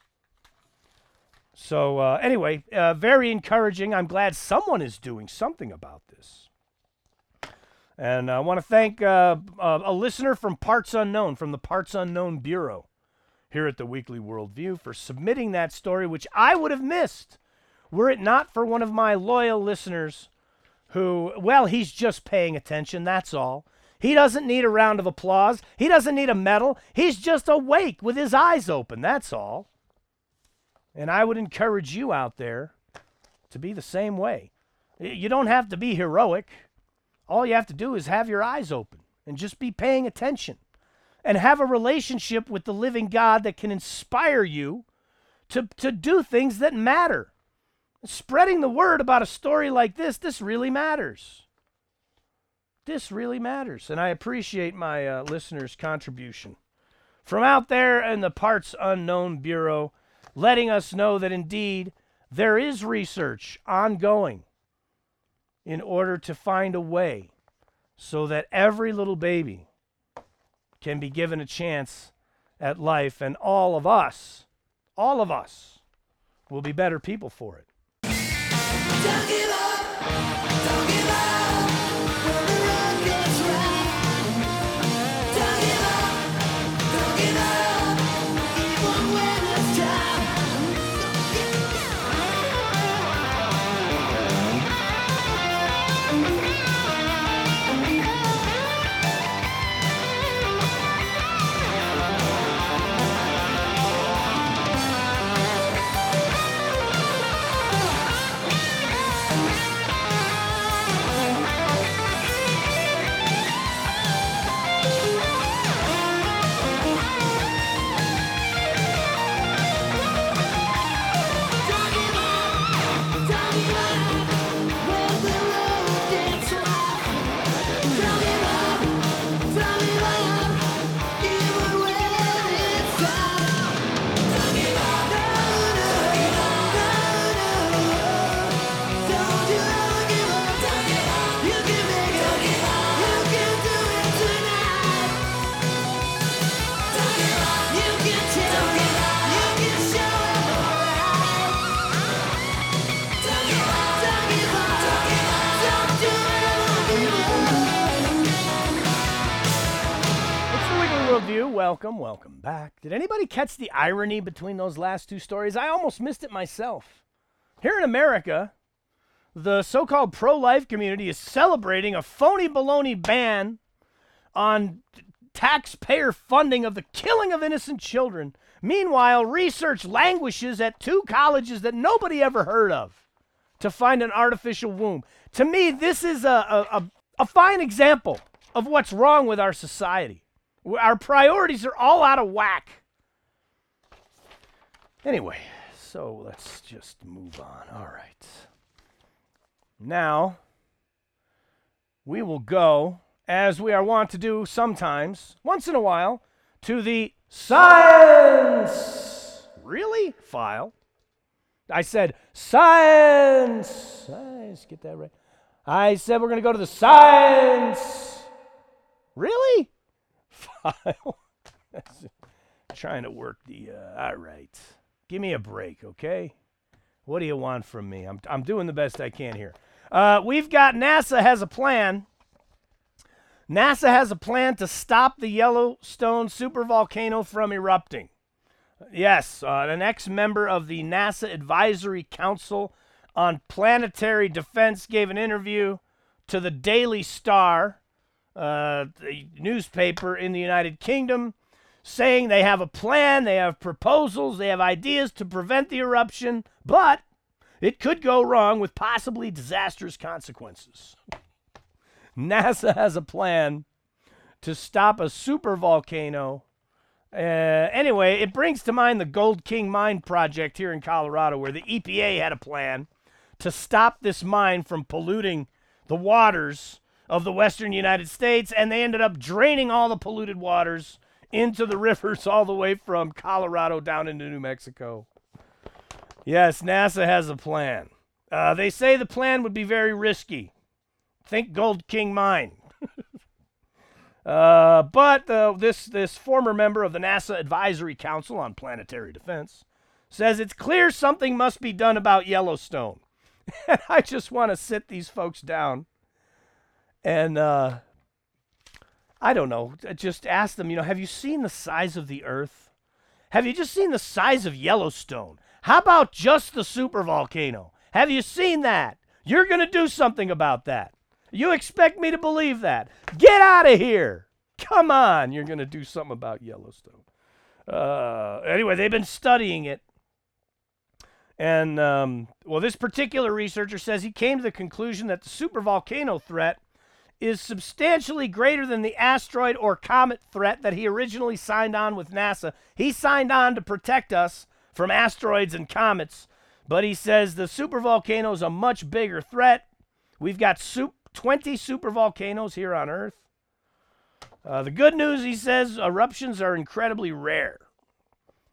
So uh, anyway, uh, very encouraging. I'm glad someone is doing something about this. And I want to thank uh, uh, a listener from Parts Unknown, from the Parts Unknown Bureau here at the Weekly Worldview, for submitting that story, which I would have missed were it not for one of my loyal listeners who, well, he's just paying attention, that's all. He doesn't need a round of applause. He doesn't need a medal. He's just awake with his eyes open, that's all. And I would encourage you out there to be the same way. You don't have to be heroic. All you have to do is have your eyes open and just be paying attention and have a relationship with the living God that can inspire you to, to do things that matter. Spreading the word about a story like this, this really matters. This really matters. And I appreciate my uh, listeners' contribution. From out there in the Parts Unknown Bureau, letting us know that indeed There is research ongoing in order to find a way so that every little baby can be given a chance at life, and all of us, all of us, will be better people for it. Don't give up, don't give up when the road goes rough. Don't give up, don't give up, even when it's tough. Don't give up, don't give up when the road gets rough. Don't give up, don't give up, even when it's tough. Don't give up, no, no, no, no. Don't you ever give up, don't give up. You can make it, don't give up. You can do it tonight. Don't give up, you can tell, don't give up. You can show it alright. Don't give up, don't give up, don't give up. Don't you ever give up. It's the Wiggly Worldview. Welcome, welcome back. Did anybody catch the irony between those last two stories? I almost missed it myself. Here in America, the so-called pro-life community is celebrating a phony baloney ban on t- taxpayer funding of the killing of innocent children. Meanwhile, research languishes at two colleges that nobody ever heard of to find an artificial womb. To me, this is a, a, a, a fine example of what's wrong with our society. Our priorities are all out of whack. Anyway, so let's just move on. All right. Now, we will go, as we are wont to do sometimes, once in a while, to the science. Really? File. I said science. Science. Get that right. I said we're going to go to the science. Really? File. Trying to work the, uh, all right. Give me a break, okay? What do you want from me? I'm, I'm doing the best I can here. Uh, we've got NASA has a plan. NASA has a plan to stop the Yellowstone supervolcano from erupting. Yes, uh, an ex-member of the NASA Advisory Council on Planetary Defense gave an interview to the Daily Star, uh, the newspaper in the United Kingdom, saying they have a plan, they have proposals, they have ideas to prevent the eruption, but it could go wrong with possibly disastrous consequences. NASA has a plan to stop a supervolcano. Uh, anyway, it brings to mind the Gold King Mine project here in Colorado, where the E P A had a plan to stop this mine from polluting the waters of the western United States, and they ended up draining all the polluted waters into the rivers all the way from Colorado down into New Mexico. Yes, NASA has a plan. Uh, they say the plan would be very risky. Think Gold King Mine. uh, but uh, this, this former member of the NASA Advisory Council on Planetary Defense says it's clear something must be done about Yellowstone. And I just want to sit these folks down and, uh, I don't know, just ask them, you know, have you seen the size of the Earth? Have you just seen the size of Yellowstone? How about just the supervolcano? Have you seen that? You're going to do something about that. You expect me to believe that? Get out of here. Come on. You're going to do something about Yellowstone. Uh, anyway, they've been studying it. And, um, well, this particular researcher says he came to the conclusion that the supervolcano threat is substantially greater than the asteroid or comet threat that he originally signed on with NASA. He signed on to protect us from asteroids and comets, but he says the supervolcano is a much bigger threat. We've got sup- twenty supervolcanoes here on Earth. Uh, the good news, he says, eruptions are incredibly rare.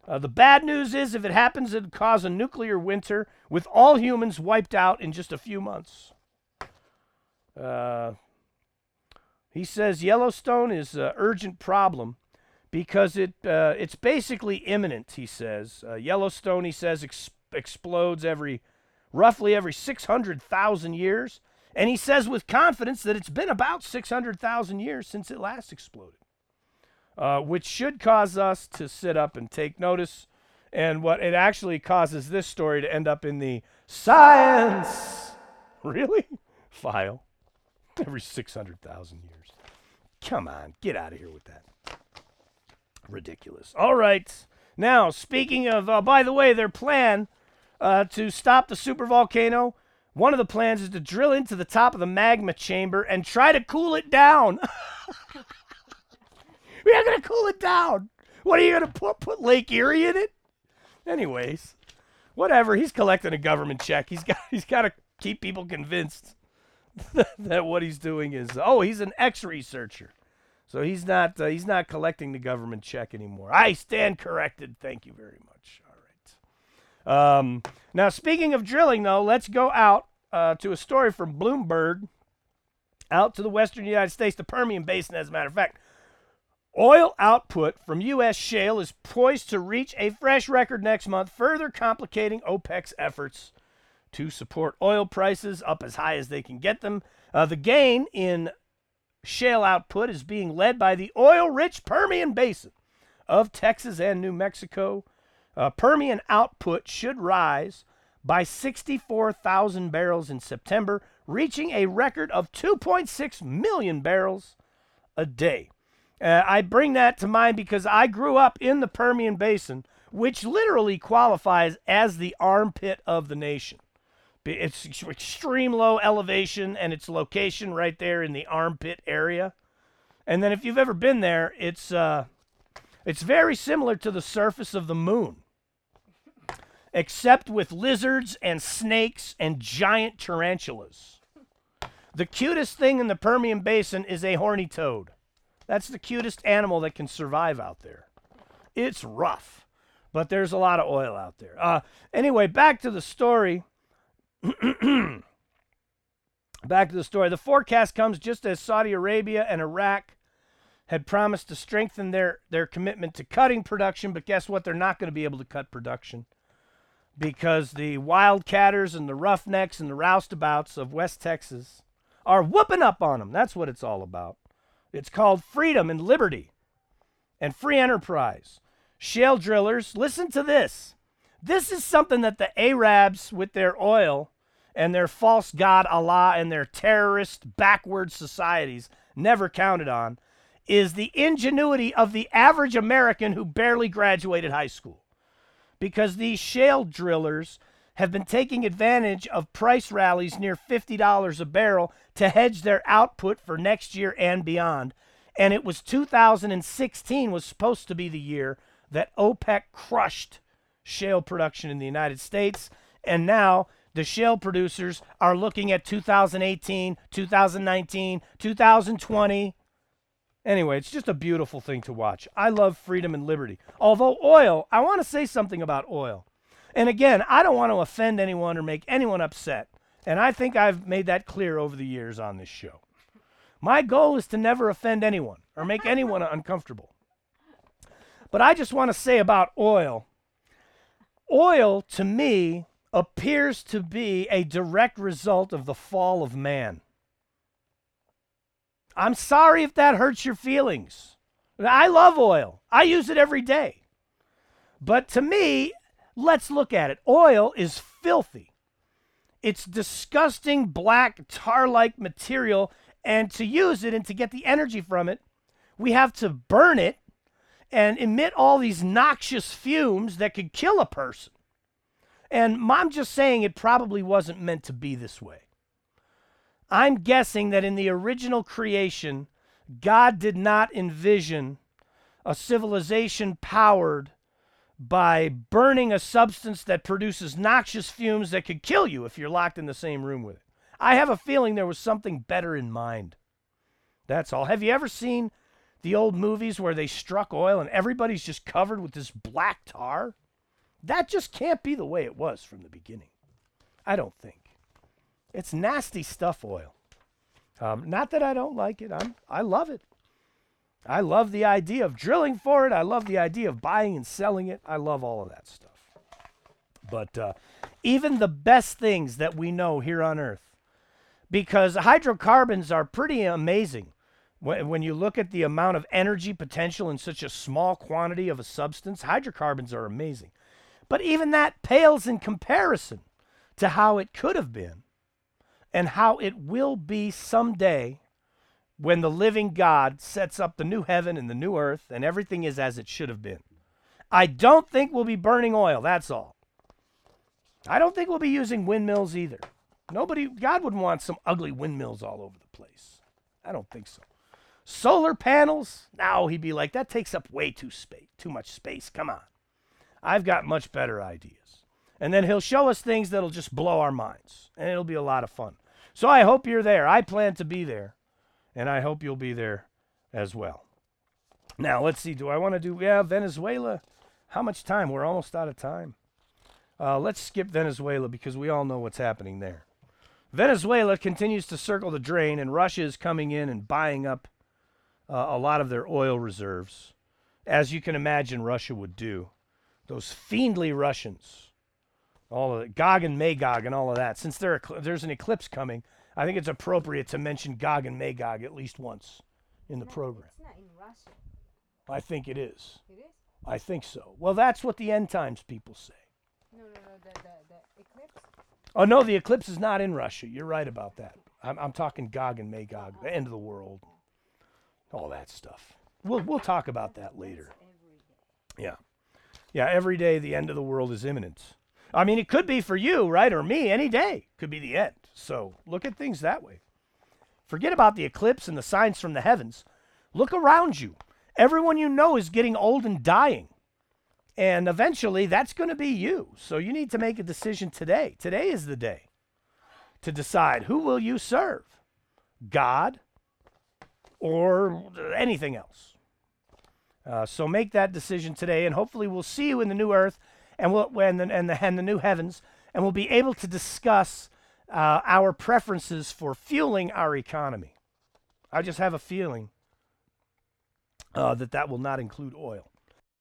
Uh, the bad news is if it happens, it'd cause a nuclear winter with all humans wiped out in just a few months. Uh, he says Yellowstone is an urgent problem because it uh, it's basically imminent, he says. Uh, Yellowstone, he says, ex- explodes every roughly every six hundred thousand years. And he says with confidence that it's been about six hundred thousand years since it last exploded, uh, which should cause us to sit up and take notice. And what it actually causes this story to end up in the science, really, file every six hundred thousand years. Come on, get out of here with that. Ridiculous. All right. Now, speaking of, uh, by the way, their plan uh, to stop the supervolcano, one of the plans is to drill into the top of the magma chamber and try to cool it down. We are going to cool it down. What are you going to put, put Lake Erie in it? Anyways, whatever. He's collecting a government check. He's got he's got to keep people convinced that what he's doing is, oh, he's an ex-researcher. So he's not uh, he's not collecting the government check anymore. I stand corrected. Thank you very much. All right. Um, now, speaking of drilling, though, let's go out uh, to a story from Bloomberg, out to the western United States, the Permian Basin, as a matter of fact. Oil output from U S shale is poised to reach a fresh record next month, further complicating OPEC's efforts to support oil prices up as high as they can get them. Uh, the gain in shale output is being led by the oil-rich Permian Basin of Texas and New Mexico. Uh, Permian output should rise by sixty-four thousand barrels in September, reaching a record of two point six million barrels a day. Uh, I bring that to mind because I grew up in the Permian Basin, which literally qualifies as the armpit of the nation. It's extreme low elevation, and its location right there in the armpit area. And then if you've ever been there, it's uh, it's very similar to the surface of the moon, except with lizards and snakes and giant tarantulas. The cutest thing in the Permian Basin is a horny toad. That's the cutest animal that can survive out there. It's rough, but there's a lot of oil out there. Uh, anyway, back to the story. Back to the story. The forecast comes just as Saudi Arabia and Iraq had promised to strengthen their, their commitment to cutting production, but guess what? They're not going to be able to cut production because the wildcatters and the roughnecks and the roustabouts of West Texas are whooping up on them. That's what it's all about. It's called freedom and liberty and free enterprise. Shale drillers, listen to this. This is something that the Arabs with their oil and their false god Allah and their terrorist backward societies never counted on, is the ingenuity of the average American who barely graduated high school. Because these shale drillers have been taking advantage of price rallies near fifty dollars a barrel to hedge their output for next year and beyond. And it was two thousand sixteen was supposed to be the year that OPEC crushed shale production in the United States. And now the shale producers are looking at two thousand eighteen, two thousand nineteen, two thousand twenty. Anyway, it's just a beautiful thing to watch. I love freedom and liberty. Although oil, I want to say something about oil. And again, I don't want to offend anyone or make anyone upset. And I think I've made that clear over the years on this show. My goal is to never offend anyone or make anyone uncomfortable. But I just want to say about oil. Oil, to me, appears to be a direct result of the fall of man. I'm sorry if that hurts your feelings. I love oil. I use it every day. But to me, let's look at it. Oil is filthy. It's disgusting black tar-like material, and to use it and to get the energy from it, we have to burn it and emit all these noxious fumes that could kill a person. And I'm just saying it probably wasn't meant to be this way. I'm guessing that in the original creation, God did not envision a civilization powered by burning a substance that produces noxious fumes that could kill you if you're locked in the same room with it. I have a feeling there was something better in mind. That's all. Have you ever seen the old movies where they struck oil and everybody's just covered with this black tar? That just can't be the way it was from the beginning. I don't think. It's nasty stuff, oil. Um, not that I don't like it. I'm, I love it. I love the idea of drilling for it. I love the idea of buying and selling it. I love all of that stuff. But uh, even the best things that we know here on Earth, because hydrocarbons are pretty amazing. When, when you look at the amount of energy potential in such a small quantity of a substance, hydrocarbons are amazing. But even that pales in comparison to how it could have been and how it will be someday when the living God sets up the new heaven and the new earth and everything is as it should have been. I don't think we'll be burning oil, that's all. I don't think we'll be using windmills either. Nobody, God wouldn't want some ugly windmills all over the place. I don't think so. Solar panels? No, he'd be like, that takes up way too space, too much space. Come on. I've got much better ideas. And then he'll show us things that'll just blow our minds. And it'll be a lot of fun. So I hope you're there. I plan to be there. And I hope you'll be there as well. Now, let's see. Do I want to do, yeah, Venezuela? How much time? We're almost out of time. Uh, let's skip Venezuela because we all know what's happening there. Venezuela continues to circle the drain, and Russia is coming in and buying up uh, a lot of their oil reserves, as you can imagine Russia would do. Those fiendly Russians, all of it, Gog and Magog and all of that. Since there are, there's an eclipse coming, I think it's appropriate to mention Gog and Magog at least once in the No, program. It's not in Russia. I think it is. It is? I think so. Well, that's what the end times people say. No, no, no. The, the, the eclipse? Oh, no, the eclipse is not in Russia. You're right about that. I'm, I'm talking Gog and Magog, the end of the world, all that stuff. We'll, we'll talk about that later. Every day. Yeah. Yeah, every day the end of the world is imminent. I mean, it could be for you, right, or me, any day could be the end. So look at things that way. Forget about the eclipse and the signs from the heavens. Look around you. Everyone you know is getting old and dying. And eventually that's going to be you. So you need to make a decision today. Today is the day to decide who will you serve, God or anything else. Uh, so make that decision today, and hopefully we'll see you in the new earth and we'll and the, and the, and the new heavens, and we'll be able to discuss uh, our preferences for fueling our economy. I just have a feeling uh, that that will not include oil.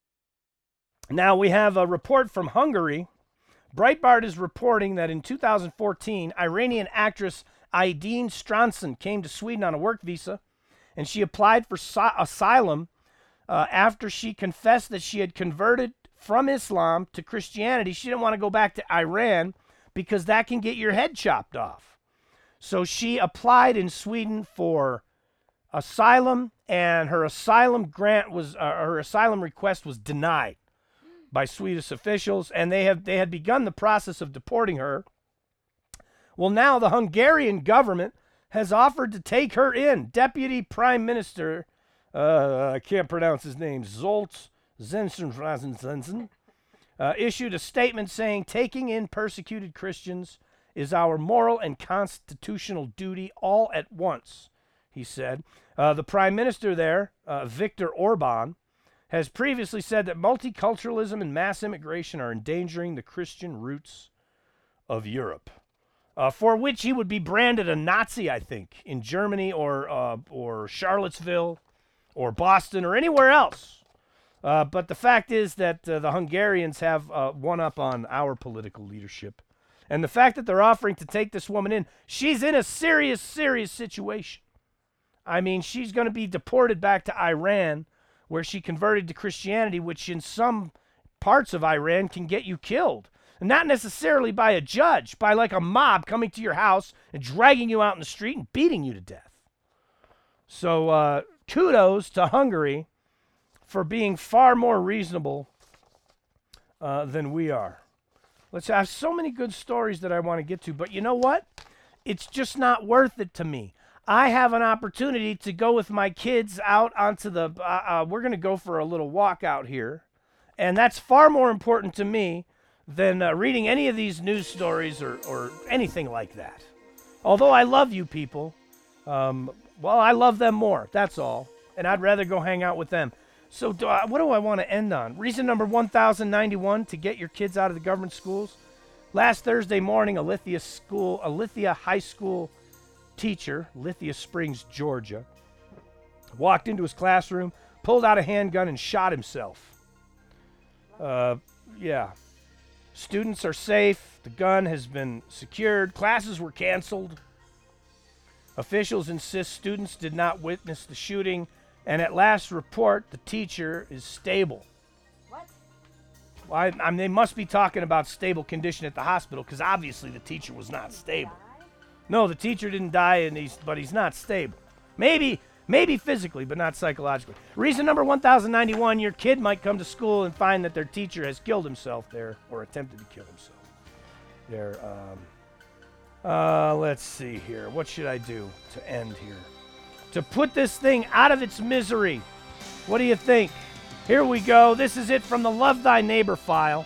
Now we have a report from Hungary. Breitbart is reporting that in two thousand fourteen, Iranian actress Aydin Stranson came to Sweden on a work visa, and she applied for so- asylum uh, after she confessed that she had converted from Islam to Christianity. She didn't want to go back to Iran because that can get your head chopped off. So she applied in Sweden for asylum, and her asylum grant was uh, her asylum request was denied by Swedish officials, and they have they had begun the process of deporting her. Well, now the Hungarian government has offered to take her in. Deputy Prime Minister, uh, I can't pronounce his name, Zsolt Zensen, uh, issued a statement saying, taking in persecuted Christians is our moral and constitutional duty all at once, he said. Uh, the Prime Minister there, uh, Viktor Orban, has previously said that multiculturalism and mass immigration are endangering the Christian roots of Europe, uh, for which he would be branded a Nazi, I think, in Germany or uh, or Charlottesville or Boston or anywhere else. Uh, but the fact is that uh, the Hungarians have uh, one up on our political leadership. And the fact that they're offering to take this woman in, she's in a serious, serious situation. I mean, she's going to be deported back to Iran, where she converted to Christianity, which in some parts of Iran can get you killed. And not necessarily by a judge, by like a mob coming to your house and dragging you out in the street and beating you to death. So uh, kudos to Hungary for being far more reasonable uh, than we are. Let's have so many good stories that I want to get to, but you know what? It's just not worth it to me. I have an opportunity to go with my kids out onto the, uh, uh, we're going to go for a little walk out here. And that's far more important to me than uh, reading any of these news stories or, or anything like that. Although I love you people, um, well, I love them more. That's all. and I'd rather go hang out with them. So do I, what do I want to end on? Reason number one thousand ninety-one to get your kids out of the government schools. Last Thursday morning, a Lithia school, a Lithia high school teacher, Lithia Springs, Georgia, walked into his classroom, pulled out a handgun, and shot himself. Uh, yeah. Students are safe. The gun has been secured. Classes were canceled. Officials insist students did not witness the shooting, and at last report, the teacher is stable. What? Well, I, I mean, they must be talking about stable condition at the hospital, because obviously the teacher was not stable. Die? No, the teacher didn't die, and he's but he's not stable. Maybe, maybe physically, but not psychologically. Reason number one thousand ninety-one: your kid might come to school and find that their teacher has killed himself there, or attempted to kill himself. There. Um, uh, let's see here. What should I do to end here? To put this thing out of its misery. What do you think? Here we go. This is it from the Love Thy Neighbor file.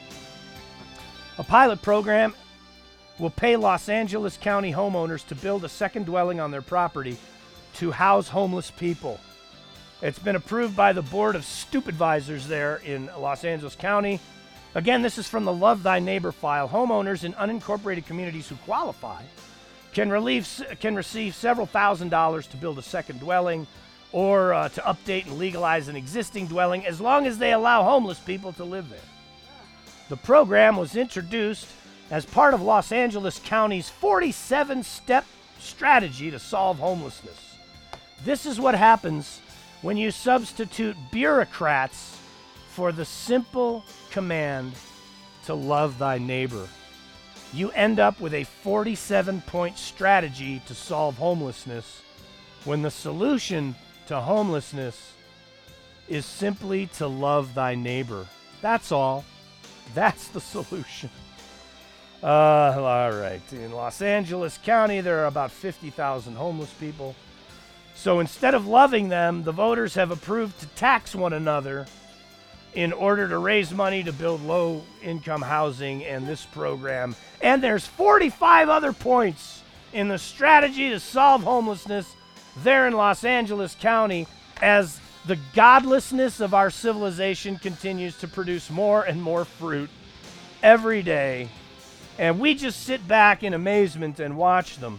A pilot program will pay Los Angeles County homeowners to build a second dwelling on their property to house homeless people. It's been approved by the Board of Stupidvisors there in Los Angeles County. Again, this is from the Love Thy Neighbor file. Homeowners in unincorporated communities who qualify can, relieve, can receive several thousand dollars to build a second dwelling or uh, to update and legalize an existing dwelling as long as they allow homeless people to live there. The program was introduced as part of Los Angeles County's forty-seven step strategy to solve homelessness. This is what happens when you substitute bureaucrats for the simple command to love thy neighbor. You end up with a forty-seven point strategy to solve homelessness when the solution to homelessness is simply to love thy neighbor. That's all. That's the solution. Uh, all right. In Los Angeles County, there are about fifty thousand homeless people. So instead of loving them, the voters have approved to tax one another in order to raise money to build low-income housing and this program. And there's forty-five other points in the strategy to solve homelessness there in Los Angeles County as the godlessness of our civilization continues to produce more and more fruit every day. And we just sit back in amazement and watch them.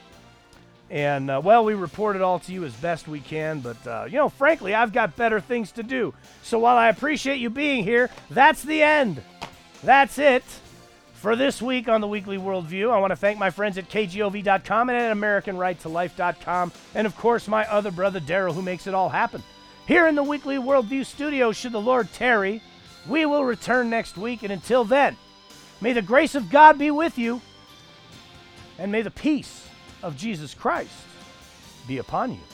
And, uh, well, we report it all to you as best we can. But, uh, you know, frankly, I've got better things to do. So while I appreciate you being here, that's the end. That's it for this week on the Weekly Worldview. I want to thank my friends at K G O V dot com and at American Right to Life dot com. And, of course, my other brother, Daryl, who makes it all happen. Here in the Weekly Worldview studio, should the Lord tarry, we will return next week. And until then, may the grace of God be with you, and may the peace of Jesus Christ be upon you.